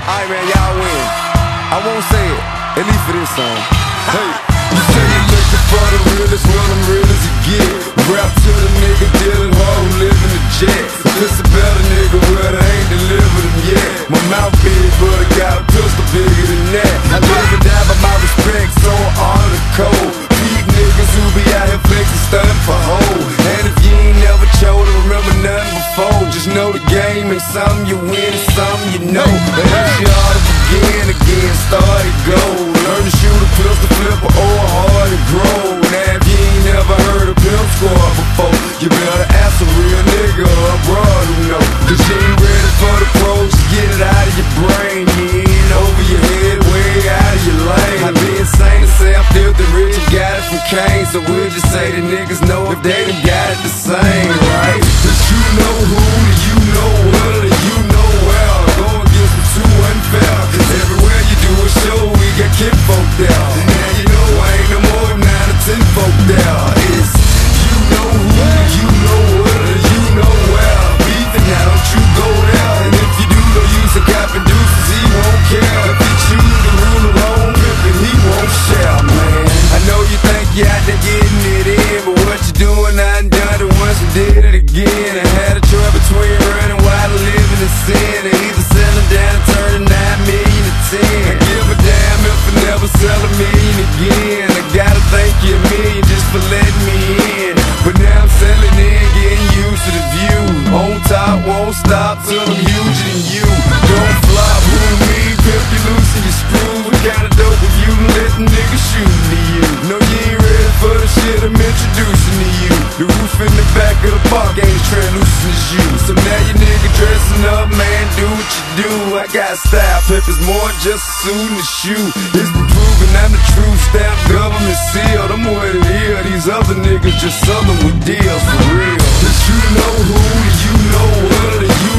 Alright, man, y'all win. I won't say it, at least for this song. Hey, you say you're looking for the realest, well, I'm real as it get. Rap to the nigga dealing hard who live in the jet. This a better nigga, well, I ain't delivered him yet. My mouth big, but I got a pistol bigger than that. I live and die by my respect, so honor the code. Peep niggas who be out here flexing, stunting for hoes. And if you ain't never chose to remember nothing before, just know the game ain't something you win, it's something you know. And if you ought to begin again, start it go. Learn to shoot a pistol, flip or hard and grow. Now if you ain't never heard a pimp squad before, you better ask a real nigga or a broad who know. Cause you ain't ready for the pros, get it out of your brain. You ain't over your head, way out of your lane. I be insane to say I'm filthy rich, you got it from Kane. So we'll just say the niggas know if they done got it the same, right? Cause you know who, you know what, or you know well. Go against them too unfair, cause everywhere you do a show, we got kinfolk there. Now you know I ain't no more than 9 or 10 folk there. It's you know who, you know what, or you know well. Beefing, now don't you go there. And if you do, go use a cop and deuces, he won't care. If you choose to rule alone, then he won't share, man. I know you think you out there getting it in, but what you doing, I done done it once and did it again. I had a choice between running wild and living in sin, and either selling down and turning 9 million to 10. I give a damn if I never sell a million again. I gotta thank you a million just for letting me in. But now I'm selling in, getting used to the view. On top, won't stop till I'm huger than you. Don't flop, who me, pimp you loosen your screws. What kind of dope if you let the nigga shootin' to you? No, you ain't ready for the shit I'm introducing to you. The roof in the back of the park ain't as translucent as you. So now you nigga dressing up, man, do what you do. I got style, pimp is more than just a suit and a shoe. It's the proof and I'm the truth, stamp government sealed. I'm what it is, these other niggas just southern with deals for real. Cause you know who, you know what, or you